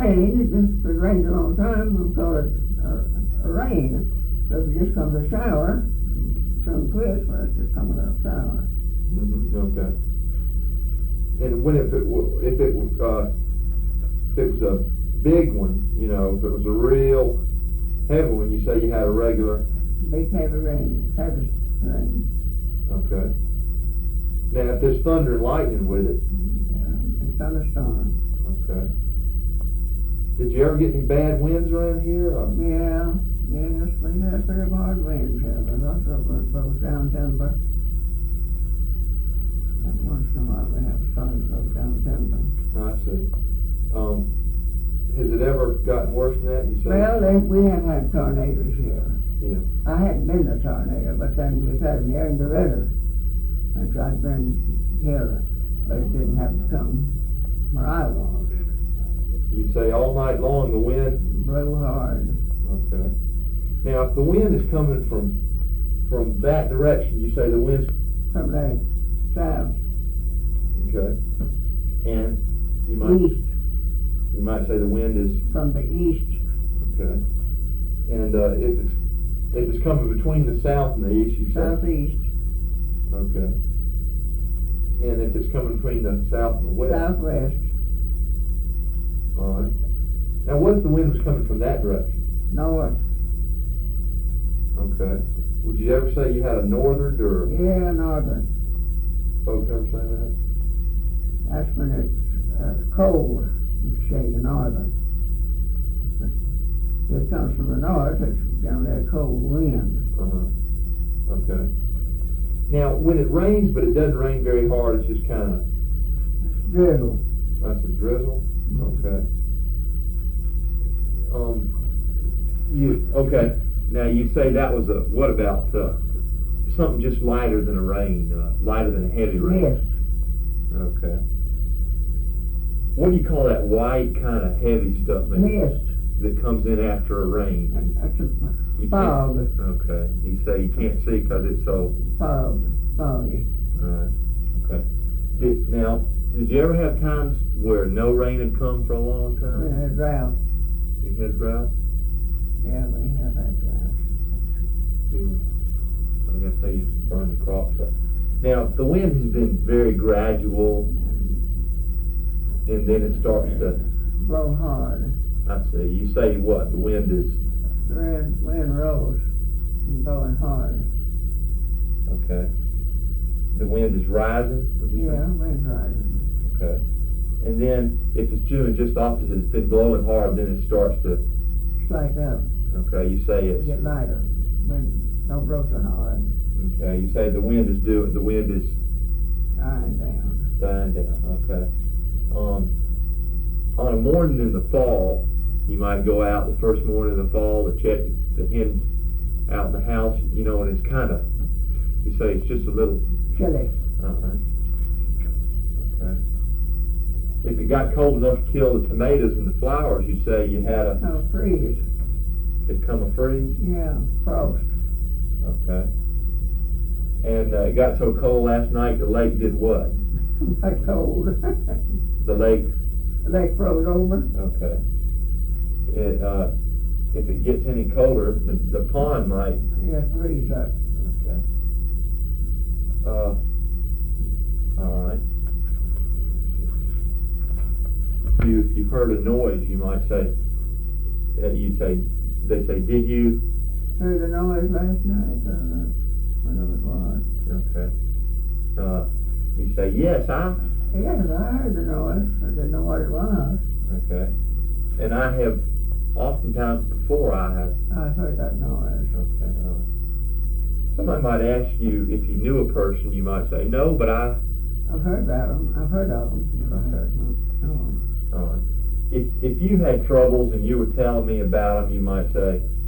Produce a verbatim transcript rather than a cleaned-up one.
rain, it just, if it rains a long time, we'll call it a, a rain. But if it just comes a shower, some quits, well, it's just coming a shower. Mm-hmm. Okay. And when if it w- if it uh, if it was a big one, you know, if it was a real heavy one, you say you had a regular. Big heavy rain, heavy rain. Okay. Now, if there's thunder and lightning with it. Uh, a thunderstorm. Okay. Did you ever get any bad winds around here? Or? Yeah, yes, we had very hard winds here. But also it blows down timber. And once in a while we have a storm blow down timber. I see. Um, has it ever gotten worse than that? You say? Well, they, we have had tornadoes here. Yeah. I hadn't been a tornado, but then we've had them here in the river. And so I've been here, but it didn't have to come where I was. You say all night long the wind Blew hard. Okay. Now, if the wind is coming from from that direction, you say the wind's From the south. okay, and you might East. you might say the wind is From the east. okay, and uh, if it's if it's coming between the south and the east, you say Southeast. okay, and if it's coming between the south and the west, Southwest. all right. Now, what if the wind was coming from that direction? North. Okay. Would you ever say you had a northern or Yeah, northern. folks ever say that? That's when it's uh, cold. You say the northern. But if it comes from the north, it's generally a cold wind. Uh-huh. Okay. Now, when it rains, but it doesn't rain very hard, it's just kind of... It's drizzle. That's a drizzle? Mm-hmm. Okay. Um, you, okay. Now, you say that was a, what about uh, something just lighter than a rain, uh, lighter than a heavy rain? Mist. Okay. What do you call that white kind of heavy stuff, maybe? Mist. That comes in after a rain? And that's You a can't- fog. Okay. You say you can't see because it's so... Fog. Foggy. Alright, okay. Did, now, did you ever have times where no rain had come for a long We time? had drought. You had drought? Yeah, we have had drought. You, I guess they used to burn the crops up. Now, the wind has been very gradual, and then it starts to... Blow hard. I see. You say what? The wind is... The wind, wind rose and blowing hard. Okay. The wind is rising? Would you say? Yeah, wind's rising. Okay. And then, if it's doing just the opposite, it's been blowing hard, then it starts to... Slack up. Okay, you say it's... Get lighter. Wind don't blow so hard. Okay, you say the wind is doing... The wind is... Dying down. Dying down, okay. Um, on a morning in the fall, you might go out the first morning in the fall to check the hens out in the house, you know, and it's kind of... You say it's just a little... Chilly. Uh-huh. Okay. If it got cold enough to kill the tomatoes and the flowers, you say you had a... Oh, freeze. It come a freeze? Yeah, frost. Okay. And uh, it got so cold last night, the lake did what? Like cold. The lake... The lake froze over. Okay. It, uh, if it gets any colder, the, the pond might... Yeah, freeze up. Okay. Uh, all right. If you, if you heard a noise, you might say, uh, you say, they say, did you? Heard the noise last night, or whatever it was. Okay. Uh, you say, yes, I. Yes, I heard the noise. I didn't know what it was. Okay. And I have, oftentimes before I have. I heard that noise. Okay. Uh, somebody might ask you if you knew a person, you might say, no, but I. I've heard about them. I've heard of them. Okay. No. All right. If if you had troubles and you were telling me about them, you might say,